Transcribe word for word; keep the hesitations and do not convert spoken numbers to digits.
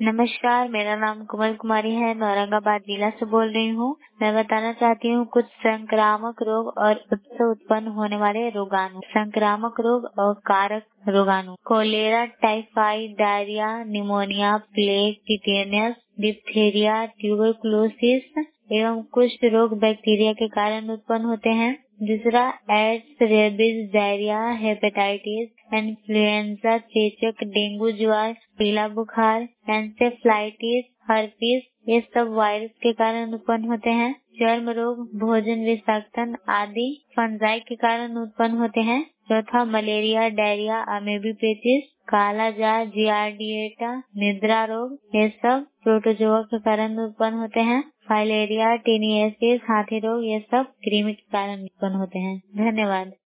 नमस्कार, मेरा नाम कोमल कुमारी है। मैं औरंगाबाद जिला से बोल रही हूँ। मैं बताना चाहती हूँ कुछ संक्रामक रोग और उससे उत्पन्न होने वाले रोगाणु। संक्रामक रोग और कारक रोगाणु: cholera, typhoid, diarrhoea, pneumonia, plague, tetanus, diphtheria, tuberculosis एवं कुष्ठ रोग बैक्टीरिया के कारण उत्पन्न होते हैं। दूसरा, AIDS, rabies, diarrhoea, hepatitis, influenza, चेचक, डेंगू ज्वर, पीला बुखार, एंसेफ्लाइटिस, हर्पीस, ये सब वायरस के कारण उत्पन्न होते हैं। चर्म रोग, भोजन विषाक्तन आदि फंजाई के कारण उत्पन्न होते हैं। चौथा, मलेरिया, डायरिया, अमेबिपेचिस, काला जार, जियार्डिएटा, निद्रा रोग, ये सब प्रोटोजोआ के कारण उत्पन्न होते हैं। फाइलेरिया, टेनियसिस, हाथी रोग, ये सब कृमि के कारण उत्पन्न होते हैं। धन्यवाद।